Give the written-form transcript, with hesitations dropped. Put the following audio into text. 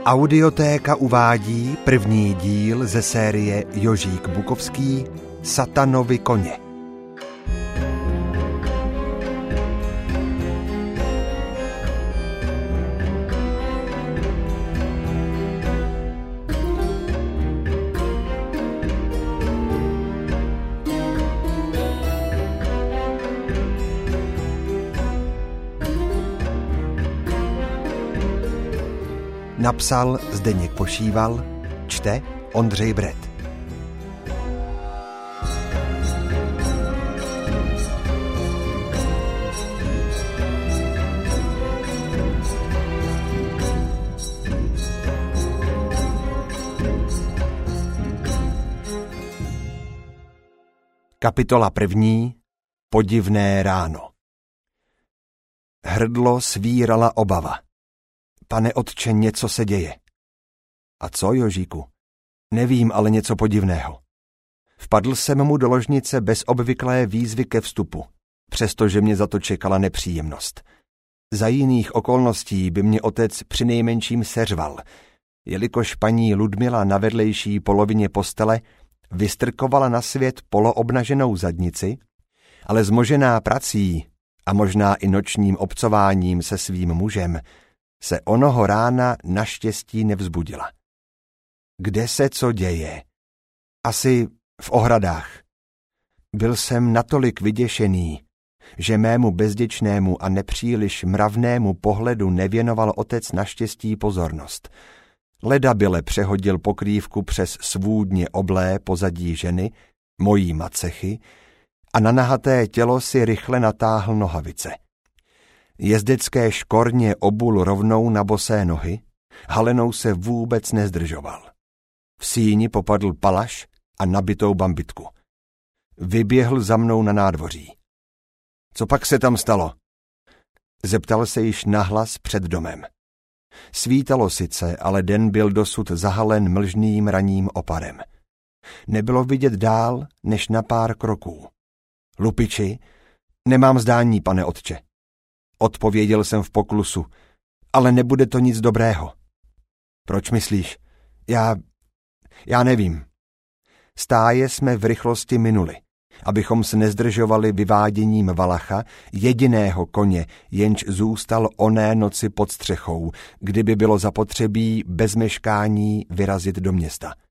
Audiotéka uvádí první díl ze série Jožík Bukovský Satanovi koně. Napsal Zdeněk Pošíval, čte Ondřej Bret. Kapitola 1. Podivné ráno. Hrdlo svírala obava. Pane otče, něco se děje. A co, Jožíku? Nevím, ale něco podivného. Vpadl jsem mu do ložnice bez obvyklé výzvy ke vstupu, přestože mě za to čekala nepříjemnost. Za jiných okolností by mě otec přinejmenším seřval, jelikož paní Ludmila na vedlejší polovině postele vystrkovala na svět poloobnaženou zadnici, ale zmožená prací a možná i nočním obcováním se svým mužem se onoho rána naštěstí nevzbudila. Kde se co děje? Asi v ohradách. Byl jsem natolik vyděšený, že mému bezděčnému a nepříliš mravnému pohledu nevěnoval otec naštěstí pozornost. Ledabyle přehodil pokrývku přes svůdně oblé pozadí ženy, mojí macechy, a na nahaté tělo si rychle natáhl nohavice. Jezdecké škorně obul rovnou na bosé nohy, halenou se vůbec nezdržoval. V síni popadl palaš a nabitou bambitku. Vyběhl za mnou na nádvoří. Co pak se tam stalo? Zeptal se již nahlas před domem. Svítalo sice, ale den byl dosud zahalen mlžným ranním oparem. Nebylo vidět dál než na pár kroků. Lupiči, nemám zdání, pane otče. Odpověděl jsem v poklusu, ale nebude to nic dobrého. Proč myslíš? Já nevím. Stáje jsme v rychlosti minuli, abychom se nezdržovali vyváděním Valacha, jediného koně, jenž zůstal oné noci pod střechou, kdyby bylo zapotřebí bez meškání vyrazit do města.